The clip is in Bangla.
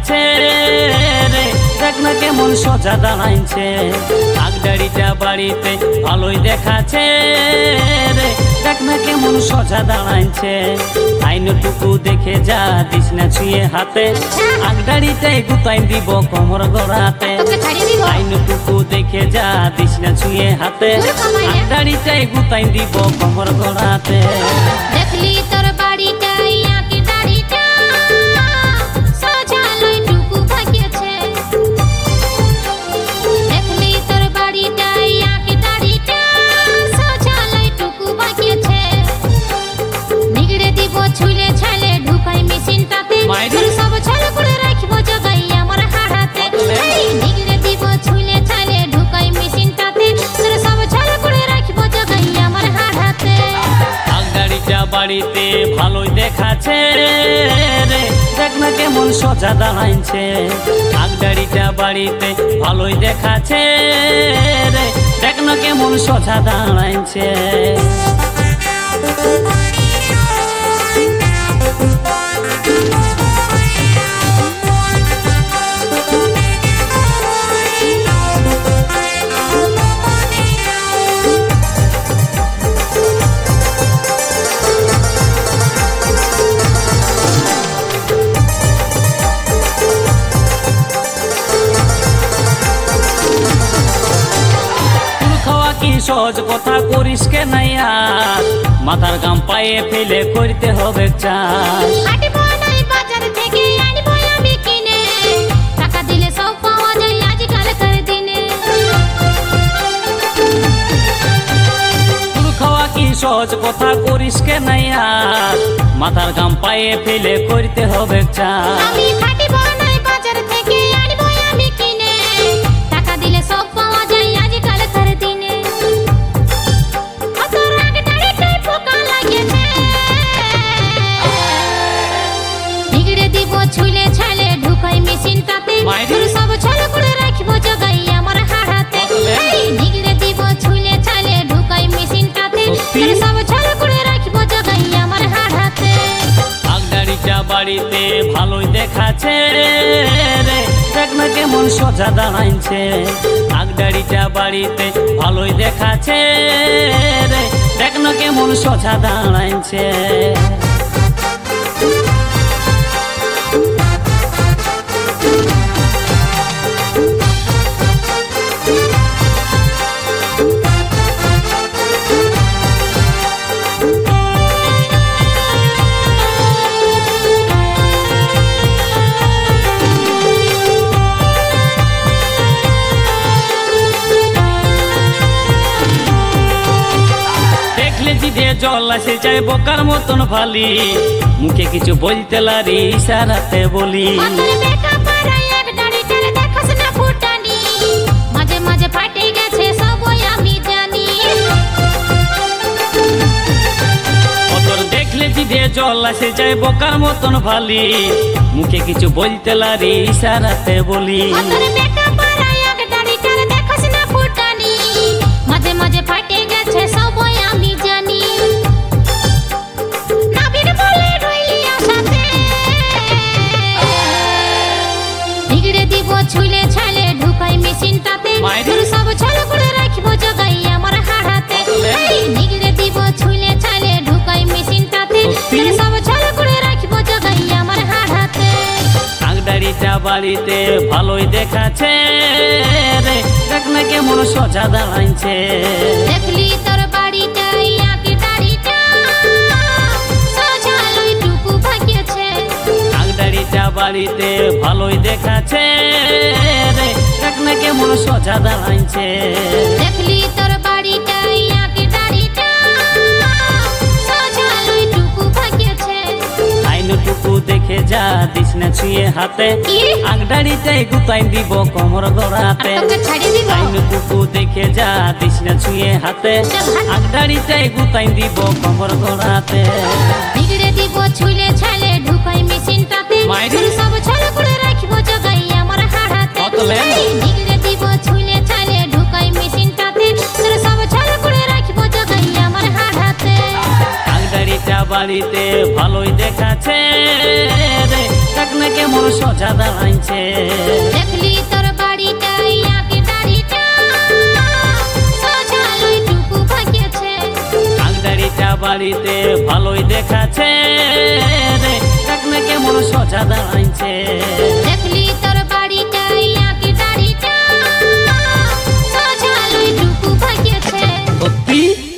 দেখাচ্ছে রে, দেখ না কেমন সোজা দাঁড়াইছে। আগদাড়িটা বাড়িতে ভালোই দেখাচ্ছে রে, দেখ না কেমন সোজা দাঁড়াইছে। আইনটুকু দেখে যা, দিস না ছুঁয়ে হাতে, আগদাড়িটাই গুতাই দিব কোমর গড়াতে। আইনটুকু দেখে যা, দিস না ছুঁয়ে হাতে, আগদাড়িটাই গুতাই দিব কোমর গড়াতে। দেখলি তোর বাড়িটা ইয়াকে দাড়িটা সোজা লইটুকু ভাগিয়েছে। দেখলি তোর বাড়িটা ইয়াকে দাড়িটা সোজা লইটুকু ভাগিয়েছে। নিগড়ে দিব ছুলে ছালে ঢুকাই মেশিনটাতে, তোর সব ছালে করে রাখবো জগাই আমার হাড়াতে। নিগড়ে দিব ছুলে ছালে ঢুকাই মেশিনটাতে, তোর সব ছালে করে রাখবো জগাই আমার হাড়াতে। আগদাড়িটা বাড়িতে ভালোই দেখাচ্ছে রে, দেখ না কেমন সোজা দাঁড়াইছে। আগদাড়িটা বাড়িতে ভালোই দেখাচ্ছে রে, দেখ না কেমন সোজা দাঁড়াইছে। সহজ কথা করিস কে নাইয়া, মাথার গাম পায়ে ফেলে করতে হবে চাষ। আটবো নাই বাজার থেকে আনবো আমি কিনে, টাকা দিলে সব পাওয়া যায় আজকালকার দিনে। তুল খাওয়া কি সহজ কথা করিস কে নাইয়া, মাথার গাম পায়ে ফেলে করতে হবে চাষ। আমি আটবো নাই বাজার থেকে আনবো আমি কিনে, টাকা দিলে সব পাওয়া যায় আজকালকার দিনে। তোর আগদাড়িটায় পোকা লাগেছে, নিগড়ে দিব ছুলে ছালে ঢুকাই মেশিনটাতে, তোর সব ছালে করে রাখবো জগাই আমার হাড়াতে। নিগড়ে দিব ছুলে ছালে ঢুকাই মেশিনটাতে, তোর সব ছালে করে রাখবো জগাই আমার হাড়াতে। আগদাড়িটা বাড়িতে ভালোই দেখাচ্ছে রে, দেখ না কেমন সোজা দাঁড়াইছে। আগদাড়িটা বাড়িতে ভালোই দেখাচ্ছে রে, দেখ না কেমন সোজা দাঁড়াইছে। জল আসে যায় বোকার মতন ফালি, মুখে কিছু বলতে লারি ইশারাতে বলি। মাঝে মাঝে ফাটে গেছে সবই আমি জানি, তোর দেখলে জিভে জল আসে যায় বোকার মতন ফালি, মুখে কিছু বলতে লারি ইশারাতে বলি। মাঝে মাঝে ফাটে গেছে সবই আমি জানি। নিগড়ে দিব ছুলে ছালে ঢুকাই মেশিনটাতে, তোর সব ছালে করে রাখবো জগাই আমার হাড়াতে। নিগড়ে দিব ছুলে ছালে ঢুকাই মেশিনটাতে, তোর সব ছালে করে রাখবো জগাই আমার হাড়াতে। আগদাড়িটা বাড়িতে ভালোই দেখাচ্ছে রে, দেখ না কেমন সোজা দাঁড়াইছে। দেখলি তোর বাড়িটা ইয়াকে দাড়িটা সোজা লইটুকু ভাগিয়েছে। আগদাড়িটা বাড়িতে ভালোই দেখাচ্ছে রে, দেখ না কেমন সোজা দাঁড়াইছে। দেখলি তোর বাড়িটা ইয়াকে দাড়িটা সোজা লইটুকু ভাগিয়েছে। আইনটুকু দেখে যা, দিস না ছুঁয়ে হাতে, আগদাড়িটাই গুতাই দিব কোমর গড়াতে। আইনটুকু দেখে যা, দিস না ছুঁয়ে হাতে, আগদাড়িটাই গুতাই দিব কোমর গড়াতে। নিগড়ে দিব ছুলে ছালে ঢুকাই মেশিনটাতে, তোর সব ছালে করে রাখবো জগাই আমার হাড়াতে। নিগড়ে দিব ছুলে ছালে ঢুকাই মেশিনটাতে, তোর সব ছালে করে রাখবো জগাই আমার হাড়াতে। আগদাড়িটা বাড়িতে ভালোই দেখাচ্ছে রে, দেখ না কেমন সোজা দাঁড়াইছে। দেখলি তোর বাড়িটা ইয়াকে দাড়িটা সোজা লইটুকু বাঁকেছে। আগদাড়িটা বাড়িতে ভালোই দেখাচ্ছে রে, দেখ না কেমন সোজা দাঁড়াইছে। দেখলি তোর